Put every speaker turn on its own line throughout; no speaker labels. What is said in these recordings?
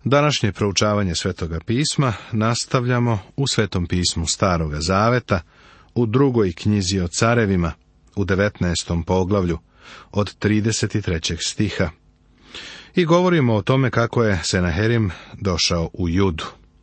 Današnje proučavanje Svetoga pisma nastavljamo u Svetom pismu Staroga zaveta, u 2. knjizi o carevima, u 19. poglavlju, od 33. stiha. I govorimo o tome kako je Senaherim došao u Judu.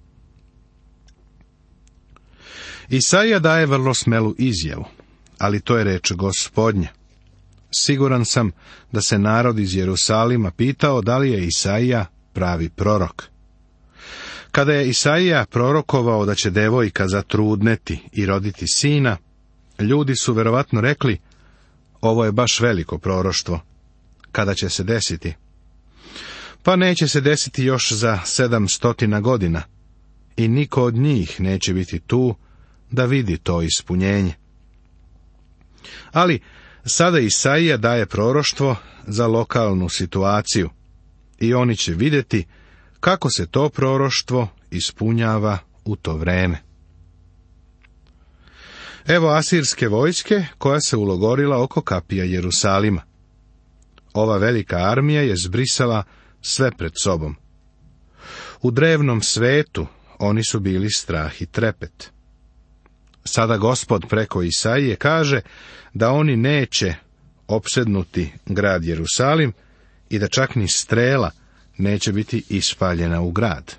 Isaija daje vrlo smelu izjavu, ali to je reč Gospodnja. Siguran sam da se narod iz Jerusalima pitao da li je Isaija pravi prorok. Kada je Isaija prorokovao da će devojka zatrudneti i roditi sina, ljudi su verovatno rekli, ovo je baš veliko proroštvo. Kada će se desiti? Pa neće se desiti još za 700 godina i niko od njih neće biti tu da vidi to ispunjenje. Ali sada Isaija daje proroštvo za lokalnu situaciju i oni će vidjeti kako se to proroštvo ispunjava u to vreme. Evo asirske vojske koja se ulogorila oko kapija Jerusalima. Ova velika armija je zbrisala sve pred sobom. U drevnom svetu oni su bili strah i trepet. Sada Gospod preko Isaije kaže da oni neće opsednuti grad Jerusalim i da čak ni strela neće biti ispaljena u grad.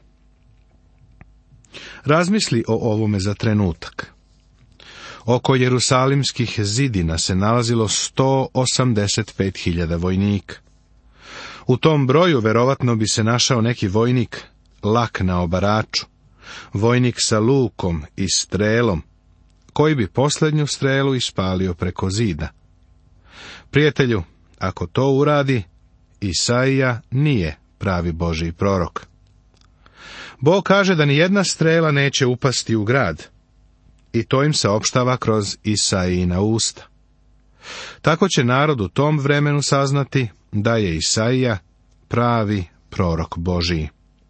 Razmisli o ovome za trenutak. Oko jerusalimskih zidina se nalazilo 185.000 vojnika. U tom broju verovatno bi se našao neki vojnik lak na obaraču, vojnik sa lukom i strelom, koji bi posljednju strelu ispalio preko zida. Prijatelju, ako to uradi, Isaija nije pravi Božji prorok. Bog kaže da ni jedna strela neće upasti u grad, i to im se opštava kroz Isaijina usta. Tako će narod u tom vremenu saznati da je Isaija pravi prorok Božji.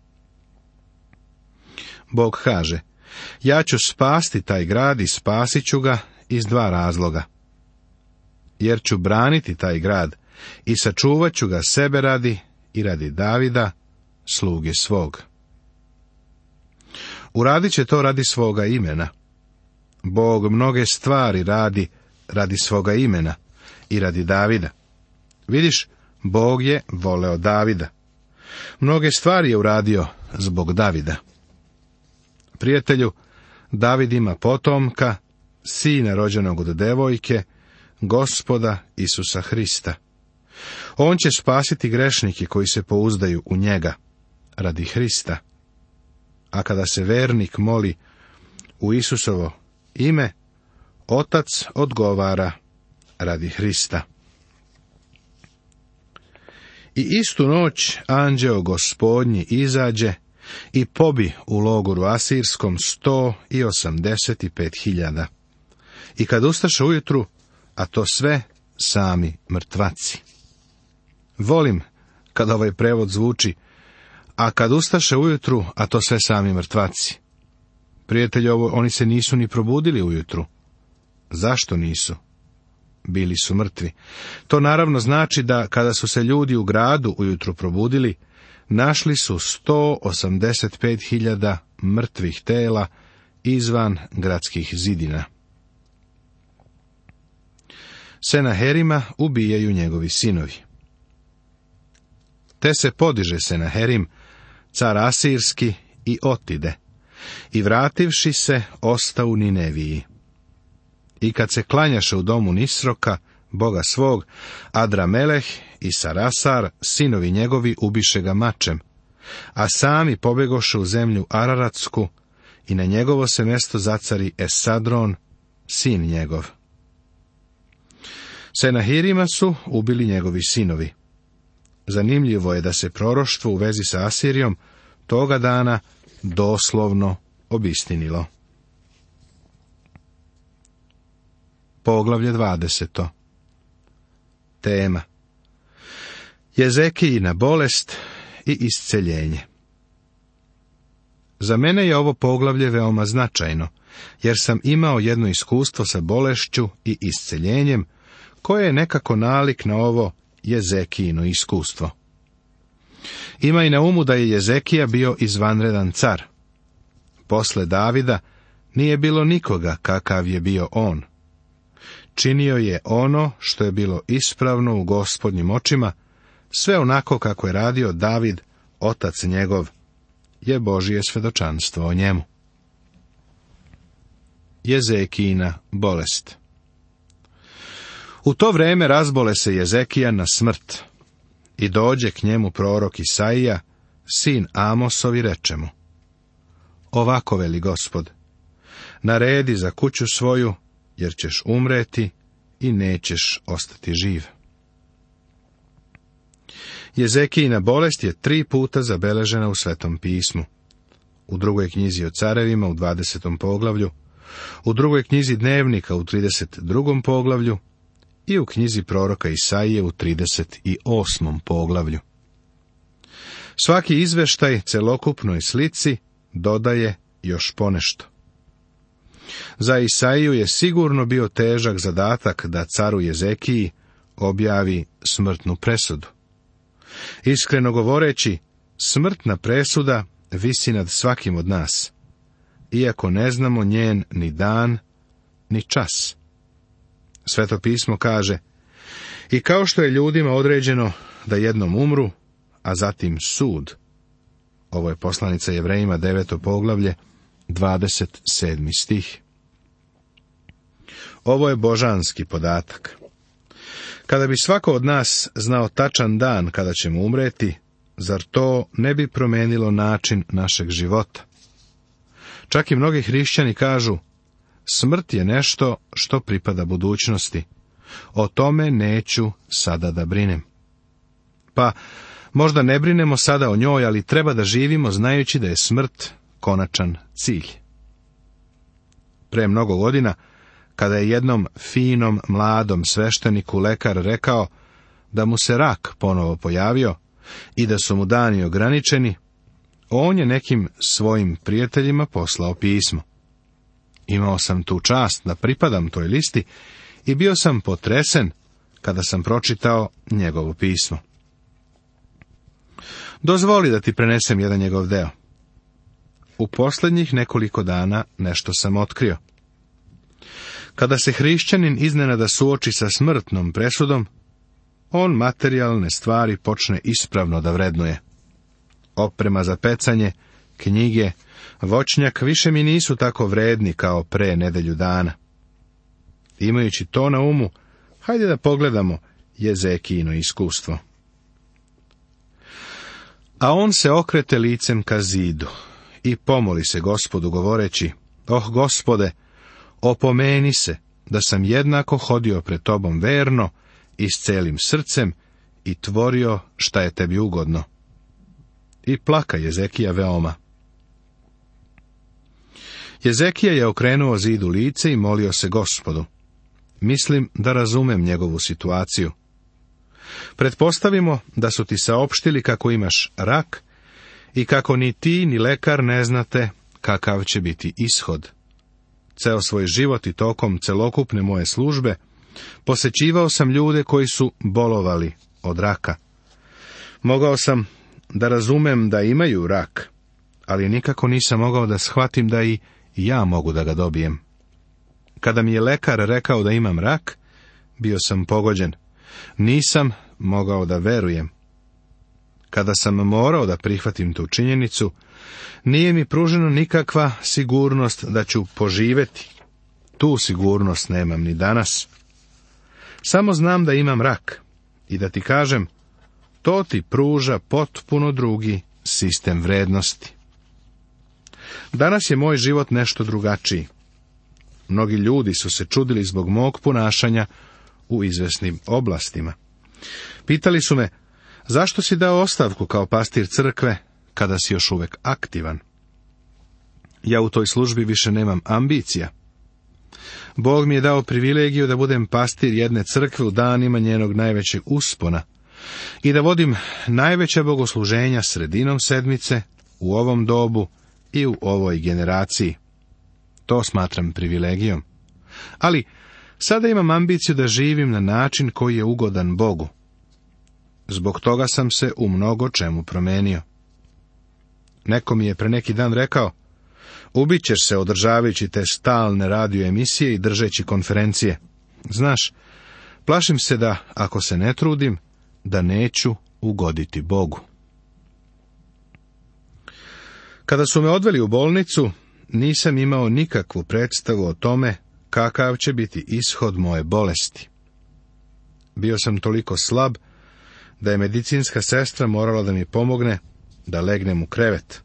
Bog kaže, ja ću spasti taj grad i spasit ću ga iz 2 razloga. Jer ću braniti taj grad i sačuvat ću ga sebe radi i radi Davida, sluge svog. Uradit će to radi svoga imena. Bog mnoge stvari radi svoga imena i radi Davida. Vidiš, Bog je voleo Davida. Mnoge stvari je uradio zbog Davida. Prijatelju, David ima potomka, sina rođenog od devojke, Gospoda Isusa Hrista. On će spasiti grešnike koji se pouzdaju u njega, radi Hrista. A kada se vernik moli u Isusovo ime, Otac odgovara radi Hrista. I istu noć anđeo Gospodnji izađe i pobi u logoru asirskom 185.000. I kad ustaše ujutru, a to sve sami mrtvaci. Volim kad ovaj prevod zvuči, a kad ustaše ujutru, a to sve sami mrtvaci. Prijatelji, oni se nisu ni probudili ujutru. Zašto nisu? Bili su mrtvi. To naravno znači da kada su se ljudi u gradu ujutru probudili, našli su 185.000 mrtvih tela izvan gradskih zidina. Senaherima ubijaju njegovi sinovi. Te se podiže Senaherim, car asirski, i otide, i vrativši se, osta u Nineviji. I kad se klanjaše u domu Nisroka, boga svog, Adrameleh i Sarasar, sinovi njegovi, ubiše ga mačem, a sami pobegoše u zemlju Araratsku, i na njegovo se mjesto zacari Esadron, sin njegov. Senahirima su ubili njegovi sinovi. Zanimljivo je da se proroštvo u vezi sa Asirijom toga dana doslovno obistinilo. Poglavlje 20. Tema: Jezekijina bolest i isceljenje. Za mene je ovo poglavlje veoma značajno, jer sam imao jedno iskustvo sa bolešću i isceljenjem, koje je nekako nalik na ovo Jezekijino iskustvo. Imaj na umu da je Jezekija bio izvanredan car. Posle Davida nije bilo nikoga kakav je bio on. Činio je ono što je bilo ispravno u Gospodnjim očima, sve onako kako je radio David, otac njegov, je Božje svedočanstvo o njemu. Jezekijina bolest. U to vreme razbole se Jezekija na smrt i dođe k njemu prorok Isaija, sin Amosov, i reče mu: Ovako veli Gospod, naredi za kuću svoju, jer ćeš umreti i nećeš ostati živ. Jezekijina bolest je 3 puta zabeležena u Svetom pismu. U 2. knjizi o carevima u 20. poglavlju, u 2. knjizi dnevnika u 32. poglavlju i u knjizi proroka Isaije u 38. poglavlju. Svaki izveštaj celokupnoj slici dodaje još ponešto. Za Isaiju je sigurno bio težak zadatak da caru Jezekiji objavi smrtnu presudu. Iskreno govoreći, smrtna presuda visi nad svakim od nas, iako ne znamo njen ni dan, ni čas. Sveto pismo kaže: I kao što je ljudima određeno da jednom umru, a zatim sud. Ovo je poslanica Jevrejima 9. poglavlje, 27. stih. Ovo je božanski podatak. Kada bi svako od nas znao tačan dan kada ćemo umreti, zar to ne bi promenilo način našeg života? Čak i mnogi hrišćani kažu: smrt je nešto što pripada budućnosti. O tome neću sada da brinem. Pa, možda ne brinemo sada o njoj, ali treba da živimo znajući da je smrt konačan cilj. Pre mnogo godina, kada je jednom finom, mladom svešteniku lekar rekao da mu se rak ponovo pojavio i da su mu dani ograničeni, on je nekim svojim prijateljima poslao pismo. Imao sam tu čast da pripadam toj listi i bio sam potresen kada sam pročitao njegovo pismo. Dozvoli da ti prenesem jedan njegov deo. U posljednjih nekoliko dana nešto sam otkrio. Kada se hrišćanin iznenada suoči sa smrtnom presudom, on materijalne stvari počne ispravno da vrednuje. Oprema za pecanje, knjige, voćnjak više mi nisu tako vredni kao pre nedelju dana. Imajući to na umu, hajde da pogledamo Jezekijino iskustvo. A on se okrete licem ka zidu i pomoli se Gospodu govoreći: Gospode, opomeni se da sam jednako hodio pred tobom verno i s celim srcem i tvorio šta je tebi ugodno. I plaka Jezekija veoma. Jezekija je okrenuo zidu lice i molio se Gospodu. Mislim da razumem njegovu situaciju. Pretpostavimo da su ti saopštili kako imaš rak i kako ni ti ni lekar ne znate kakav će biti ishod. Ceo svoj život i tokom celokupne moje službe posećivao sam ljude koji su bolovali od raka. Mogao sam da razumem da imaju rak, ali nikako nisam mogao da shvatim da i ja mogu da ga dobijem. Kada mi je lekar rekao da imam rak, bio sam pogođen. Nisam mogao da verujem. Kada sam morao da prihvatim tu činjenicu, nije mi pružena nikakva sigurnost da ću poživeti. Tu sigurnost nemam ni danas. Samo znam da imam rak i da ti kažem, to ti pruža potpuno drugi sistem vrednosti. Danas je moj život nešto drugačiji. Mnogi ljudi su se čudili zbog mog ponašanja u izvesnim oblastima. Pitali su me: zašto si dao ostavku kao pastir crkve, kada si još uvek aktivan? Ja u toj službi više nemam ambicija. Bog mi je dao privilegiju da budem pastir jedne crkve u danima njenog najvećeg uspona i da vodim najveća bogosluženja sredinom sedmice, u ovom dobu i u ovoj generaciji. To smatram privilegijom. Ali sada imam ambiciju da živim na način koji je ugodan Bogu. Zbog toga sam se u mnogo čemu promenio. Neko mi je pre neki dan rekao, ubićeš se održavajući te stalne radio emisije i držeći konferencije. Znaš, plašim se da, ako se ne trudim, da neću ugoditi Bogu. Kada su me odveli u bolnicu, nisam imao nikakvu predstavu o tome kakav će biti ishod moje bolesti. Bio sam toliko slab da je medicinska sestra morala da mi pomogne da legnem u krevet.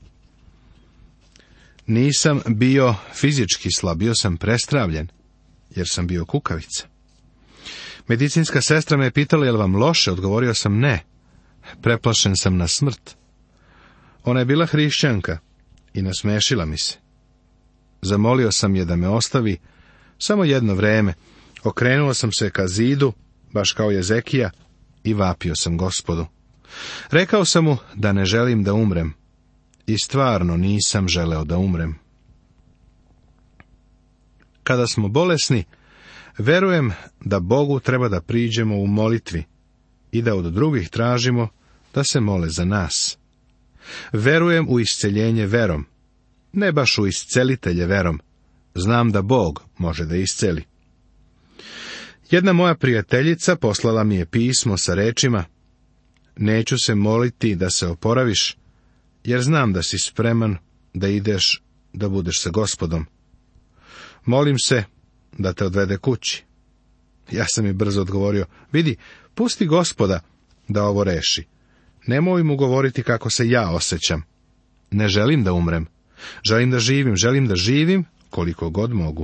Nisam bio fizički slab, bio sam prestravljen, jer sam bio kukavica. Medicinska sestra me je pitala, je li vam loše? Odgovorio sam ne. Preplašen sam na smrt. Ona je bila hrišćanka i nasmešila mi se. Zamolio sam je da me ostavi samo jedno vreme. Okrenuo sam se ka zidu, baš kao Jezekija, i vapio sam Gospodu. Rekao sam mu da ne želim da umrem. I stvarno nisam želeo da umrem. Kada smo bolesni, verujem da Bogu treba da priđemo u molitvi i da od drugih tražimo da se mole za nas. Verujem u isceljenje verom, ne baš u iscelitelje verom. Znam da Bog može da isceli. Jedna moja prijateljica poslala mi je pismo sa rečima: neću se moliti da se oporaviš, jer znam da si spreman da ideš da budeš sa Gospodom. Molim se da te odvede kući. Ja sam mi brzo odgovorio: vidi, pusti Gospoda da ovo reši. Nemoj mu govoriti kako se ja osjećam. Ne želim da umrem. Želim da živim koliko god mogu.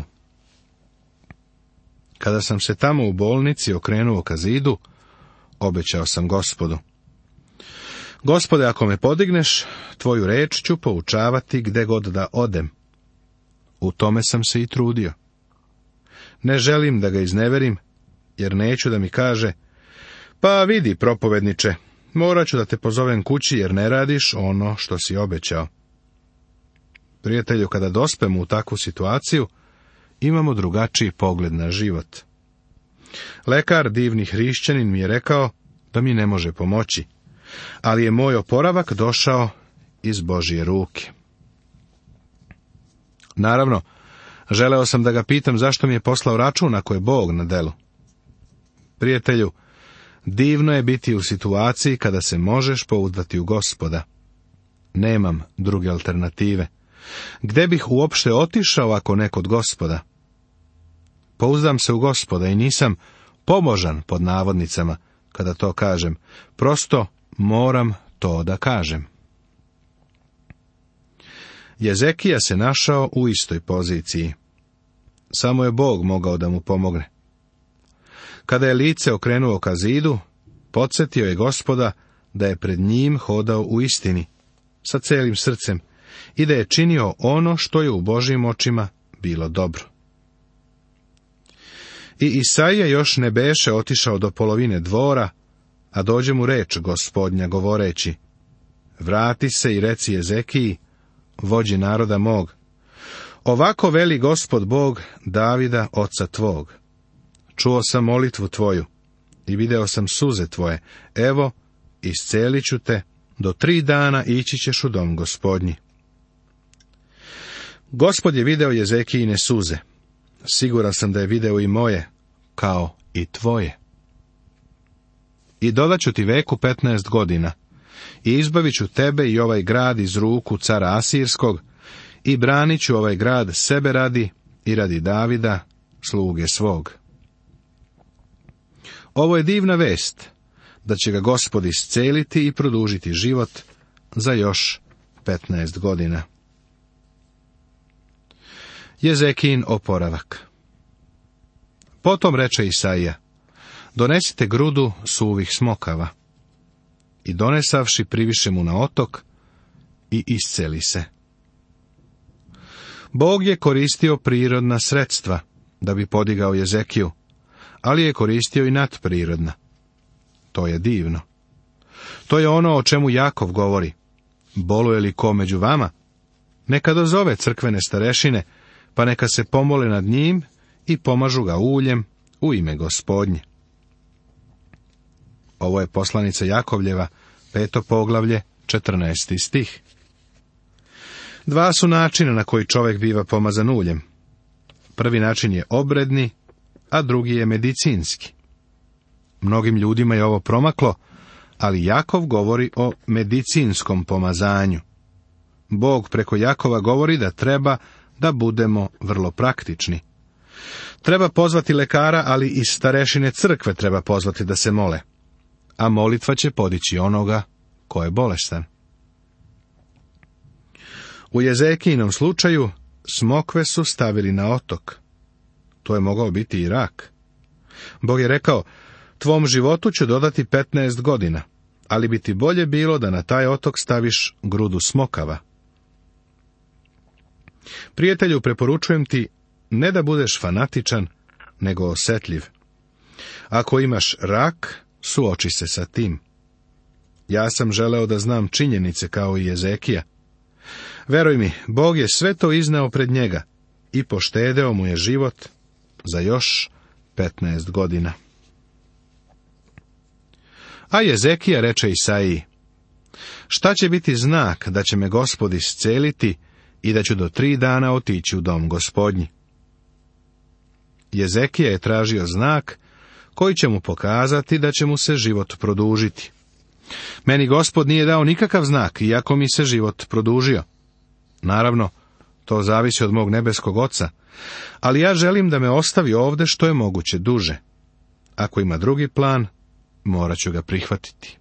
Kada sam se tamo u bolnici okrenuo ka zidu, obećao sam Gospodu: Gospode, ako me podigneš, tvoju reč ću poučavati gde god da odem. U tome sam se i trudio. Ne želim da ga izneverim, jer neću da mi kaže: pa vidi, propovedniče, morat ću da te pozovem kući jer ne radiš ono što si obećao. Prijatelju, kada dospemo u takvu situaciju, imamo drugačiji pogled na život. Lekar, divni hrišćanin, mi je rekao da mi ne može pomoći, ali je moj oporavak došao iz Božije ruke. Naravno, želeo sam da ga pitam zašto mi je poslao račun ako je Bog na delu. Prijatelju, divno je biti u situaciji kada se možeš pouzdati u Gospoda. Nemam druge alternative. Gde bih uopšte otišao ako ne kod Gospoda? Pouzdam se u Gospoda i nisam pobožan, pod navodnicama, kada to kažem. Prosto moram to da kažem. Jezekija se našao u istoj poziciji. Samo je Bog mogao da mu pomogne. Kada je lice okrenuo ka zidu, podsjetio je Gospoda da je pred njim hodao u istini, sa celim srcem, i da je činio ono što je u Božjim očima bilo dobro. I Isaija još ne beše otišao do polovine dvora, a dođe mu reč Gospodnja govoreći: vrati se i reci Jezekiji, vođi naroda mog: ovako veli Gospod Bog Davida, oca tvog. Čuo sam molitvu tvoju i video sam suze tvoje. Evo, iscelit ću te, do 3 dana ići ćeš u dom Gospodnji. Gospod je video Jezekijine suze. Siguran sam da je video i moje, kao i tvoje. I dodat ću ti veku 15 godina, i izbavit ću tebe i ovaj grad iz ruku cara Asirskog, i branit ću ovaj grad sebe radi i radi Davida, sluge svog. Ovo je divna vest, da će ga Gospod isceliti i produžiti život za još 15 godina. Jezekijin oporavak. Potom reče Isaija: donesite grudu suvih smokava. I donesavši priviše mu na otok i isceli se. Bog je koristio prirodna sredstva da bi podigao Jezekiju, ali je koristio i nadprirodna. To je divno. To je ono o čemu Jakov govori: boluje li ko među vama? Neka dozove crkvene starešine, pa neka se pomole nad njim i pomažu ga uljem u ime Gospodnje. Ovo je poslanica Jakovljeva, 5. poglavlje, 14. stih. Dva su načina na koji čovjek biva pomazan uljem. Prvi način je obredni, a drugi je medicinski. Mnogim ljudima je ovo promaklo, ali Jakov govori o medicinskom pomazanju. Bog preko Jakova govori da treba da budemo vrlo praktični. Treba pozvati lekara, ali i starešine crkve treba pozvati da se mole, a molitva će podići onoga ko je bolestan. U Jezekijinom slučaju smokve su stavili na otok. To je mogao biti i rak. Bog je rekao, tvom životu ću dodati 15 godina, ali bi ti bolje bilo da na taj otok staviš grudu smokava. Prijatelju, preporučujem ti ne da budeš fanatičan, nego osjetljiv. Ako imaš rak, suoči se sa tim. Ja sam želeo da znam činjenice kao i Jezekija. Veruj mi, Bog je sve to izneo pred njega i poštedeo mu je život za još 15 godina. A Jezekija reče Isaiji, šta će biti znak da će me Gospod isceliti i da ću do 3 dana otići u dom Gospodnji? Jezekija je tražio znak koji će mu pokazati da će mu se život produžiti. Meni Gospod nije dao nikakav znak, iako mi se život produžio. Naravno, to zavisi od mog nebeskog Oca, ali ja želim da me ostavi ovde što je moguće duže. Ako ima drugi plan, morat ću ga prihvatiti.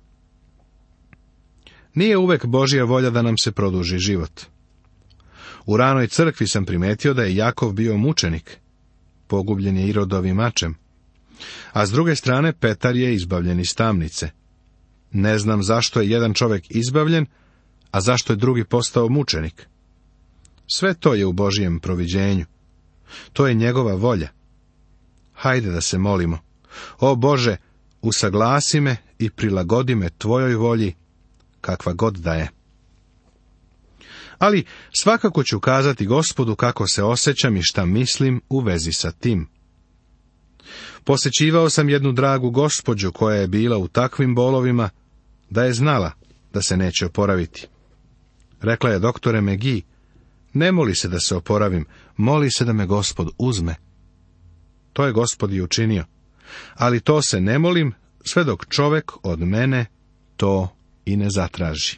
Nije uvek Božja volja da nam se produži život. U ranoj crkvi sam primetio da je Jakov bio mučenik, pogubljen je Irodovim mačem, a s druge strane Petar je izbavljen iz tamnice. Ne znam zašto je jedan čovjek izbavljen, a zašto je drugi postao mučenik. Sve to je u Božjem proviđenju. To je njegova volja. Hajde da se molimo. O Bože, usaglasi me i prilagodi me tvojoj volji, kakva god da je. Ali svakako ću kazati Gospodu kako se osjećam i šta mislim u vezi sa tim. Posećivao sam jednu dragu gospođu koja je bila u takvim bolovima da je znala da se neće oporaviti. Rekla je, doktore McGee, ne moli se da se oporavim, moli se da me Gospod uzme. To je Gospod i učinio, ali to se ne molim sve dok čovjek od mene to i ne zatraži.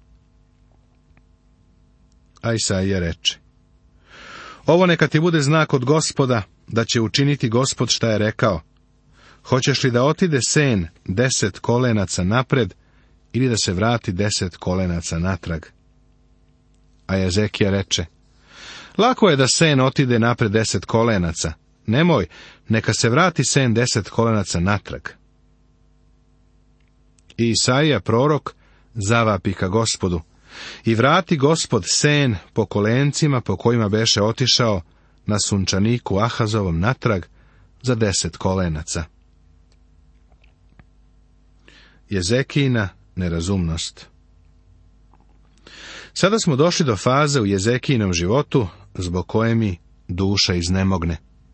A Isaija reče, ovo neka ti bude znak od Gospoda, da će učiniti Gospod šta je rekao. Hoćeš li da otide sen 10 kolenaca napred, ili da se vrati 10 kolenaca natrag? A Jezekija reče, lako je da sen otide napred 10 kolenaca, nemoj, neka se vrati sen 10 kolenaca natrag. I Isaija prorok zavapi ka Gospodu, i vrati Gospod sen po kolencima po kojima beše otišao na sunčaniku Ahazovom natrag za 10 kolenaca. Jezekijina nerazumnost. Sada smo došli do faze u Jezekijinom životu zbog koje mi duša iznemogne.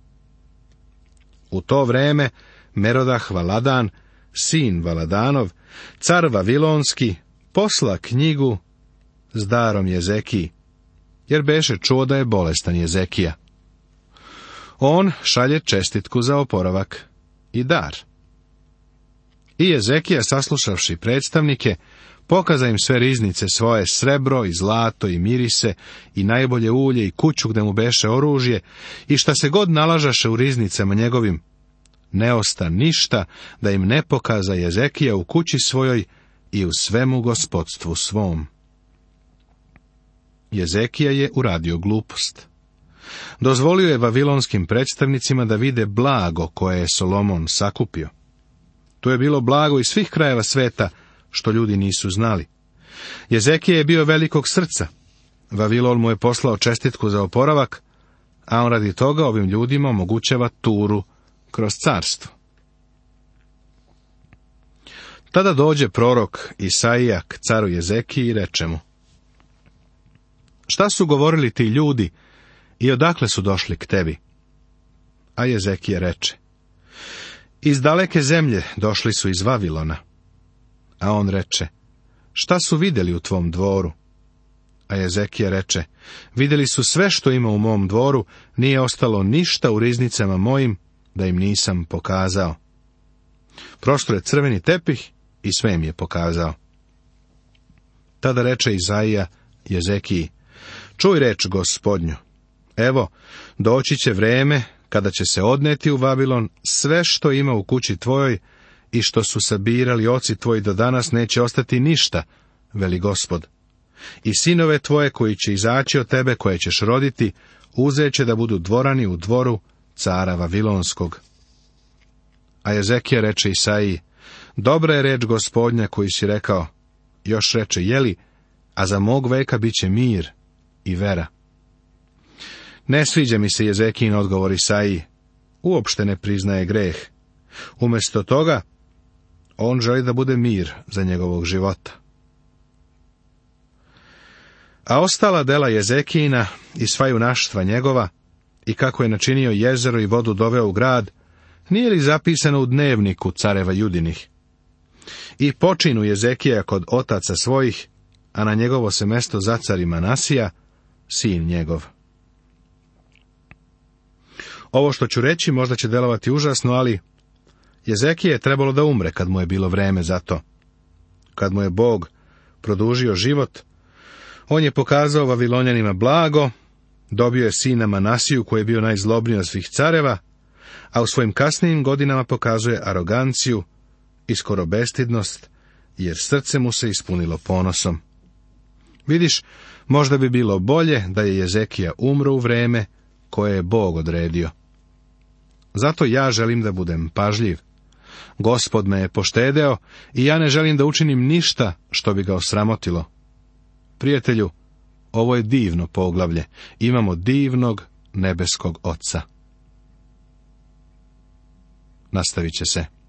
U to vreme Merodah Valadan, sin Valadanov, car Vavilonski, posla knjigu s darom Jezekiji, jer beše čuo da je bolestan Jezekija. On šalje čestitku za oporavak i dar. I Jezekija, saslušavši predstavnike, pokaza im sve riznice svoje, srebro i zlato i mirise i najbolje ulje i kuću gde mu beše oružje i šta se god nalažaše u riznicama njegovim. Ne osta ništa da im ne pokaza Jezekija u kući svojoj i u svemu gospodstvu svom. Jezekija je uradio glupost. Dozvolio je vavilonskim predstavnicima da vide blago koje je Solomon sakupio. To je bilo blago iz svih krajeva sveta, što ljudi nisu znali. Jezekija je bio velikog srca. Vavilon mu je poslao čestitku za oporavak, a on radi toga ovim ljudima omogućava turu kroz carstvo. Tada dođe prorok Isaija k caru Jezekiji i reče mu, šta su govorili ti ljudi i odakle su došli k tebi? A Jezekija reče, Iz daleke zemlje došli su iz Vavilona. A on reče, šta su vidjeli u tvom dvoru? A Jezekija reče, vidjeli su sve što ima u mom dvoru, nije ostalo ništa u riznicama mojim, da im nisam pokazao. Prostro je crveni tepih i sve im je pokazao. Tada reče Izaija Jezekiji, čuj reč Gospodnju, evo, doći će vreme kada će se odneti u Vavilon sve što ima u kući tvojoj i što su sabirali oci tvoji do danas, neće ostati ništa, veli Gospod. I sinove tvoje koji će izaći od tebe, koje ćeš roditi, uzeće da budu dvorani u dvoru cara Vavilonskog. A Jezekija reče Isaiji, dobra je reč Gospodnja koju si rekao. Još reče, jeli, a za mog veka bit će mir i vera. Ne sviđa mi se Jezekijin odgovor Isaiji, uopšte ne priznaje greh. Umjesto toga, on želi da bude mir za njegovog života. A ostala dela Jezekijina i sva junaštva njegova, i kako je načinio jezero i vodu doveo u grad, nije li zapisano u dnevniku careva Judinih? I počinu Jezekija kod otaca svojih, a na njegovo se mesto zacari Manasija, sin njegov. Ovo što ću reći možda će delovati užasno, ali Jezekije je trebalo da umre kad mu je bilo vreme za to. Kad mu je Bog produžio život, on je pokazao Vavilonjanima blago, dobio je sina Manasiju koji je bio najzlobniji od svih careva, a u svojim kasnijim godinama pokazuje aroganciju i skoro bestidnost, jer srce mu se ispunilo ponosom. Vidiš, možda bi bilo bolje da je Jezekija umro u vreme koje je Bog odredio. Zato ja želim da budem pažljiv. Gospod me je poštedeo i ja ne želim da učinim ništa što bi ga osramotilo. Prijatelju, ovo je divno poglavlje. Imamo divnog nebeskog Oca. Nastavit će se.